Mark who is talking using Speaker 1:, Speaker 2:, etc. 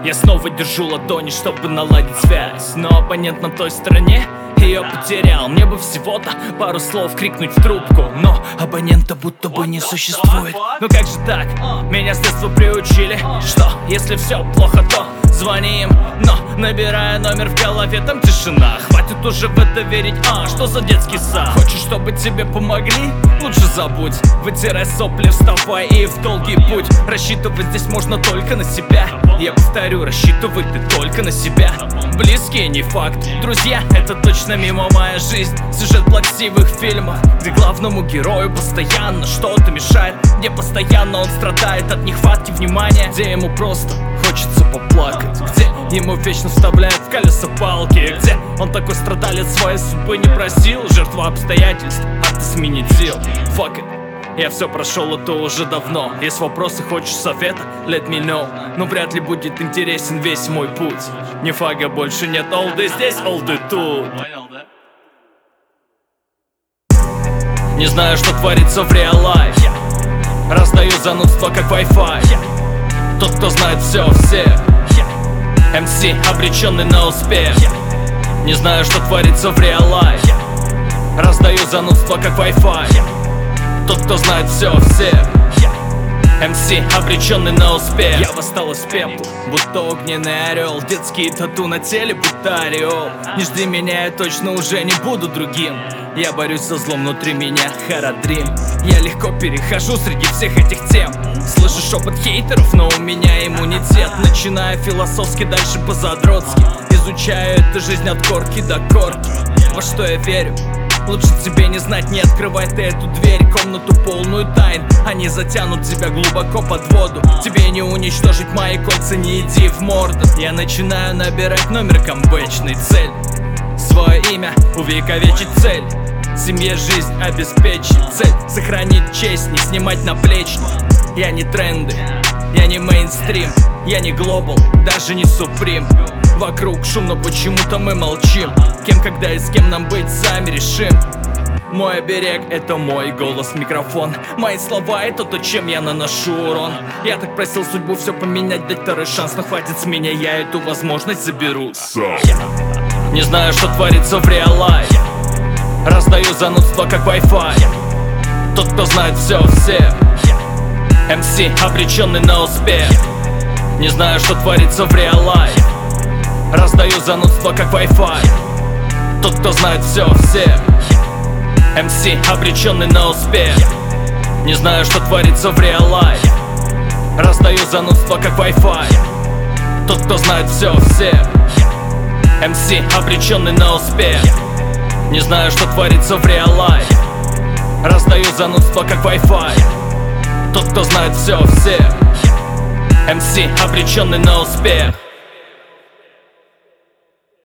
Speaker 1: Я снова держу ладони, чтобы наладить связь, но оппонент на той стороне ее потерял. Мне бы всего-то пару слов крикнуть в трубку, но абонента будто бы не существует. Ну как же так? Меня с детства приучили, что если все плохо, то звони им. Но набирая номер в голове, там тишина. Хватит уже в это верить, что за детский сад? Хочешь, чтобы тебе помогли? Лучше забудь. Вытирай сопли, вставай и в долгий путь. Рассчитывать здесь можно только на себя. Я повторю, рассчитывай ты только на себя. Близкие не факт, друзья, это точно мимо моя жизнь. Сюжет плаксивых фильмов, где главному герою постоянно что-то мешает, где постоянно он страдает от нехватки внимания, где ему просто хочется поплакать, где ему вечно вставляют в колеса палки, где он такой страдалец своей судьбы не просил, жертва обстоятельств, а ты сменил. Fuck it. Я все прошел это уже давно. Есть вопросы, хочешь совета? Let me know. Но вряд ли будет интересен весь мой путь. Ни фага больше нет, олды здесь, олды тут. Не знаю, что творится в real life. Раздаю занудство, как Wi-Fi. Тот, кто знает все. MC, обреченный на успех. Не знаю, что творится в real life. Раздаю занудство, как Wi-Fi. Тот, кто знает все. MC, обреченный на успех. Я восстал из пепла, будто огненный орел. Детские тату на теле, будто ореол. Не жди меня, я точно уже не буду другим. Я борюсь со злом внутри меня, харадрим. Я легко перехожу среди всех этих тем. Слышу шепот хейтеров, но у меня иммунитет. Начинаю философски, дальше по-задротски. Изучаю эту жизнь от корки до корки. Во что я верю? Лучше тебе не знать, не открывай ты эту дверь. Комнату полную тайн, они затянут тебя глубоко под воду. Тебе не уничтожить мои кольца, не иди в морду. Я начинаю набирать номер камбэчный. Цель, свое имя, увековечить цель. Семье жизнь обеспечить. Цель, сохранить честь, не снимать наплечник. Я не тренды, я не мейнстрим. Я не глобал, даже не суприм. Вокруг шумно, почему-то мы молчим. Кем, когда и с кем нам быть, сами решим. Мой оберег — это мой голос, микрофон. Мои слова — это то, чем я наношу урон. Я так просил судьбу все поменять, дать второй шанс. Но хватит с меня, я эту возможность заберу. Не знаю, что творится в real life. Раздаю занудство, как Wi-Fi. Тот, кто знает все. MC, обреченный на успех. Не знаю, что творится в real life. Раздаю занудство, как Wi-Fi. Тот, кто знает все. MC, обреченный на успех. Не знаю, что творится в real life. Раздаю занудство, как Wi-Fi. Тот, кто знает все. MC, обреченный на успех. Не знаю, что творится в real life. Раздаю занудство, как Wi-Fi. Тот, кто знает все. MC, обреченный на успех.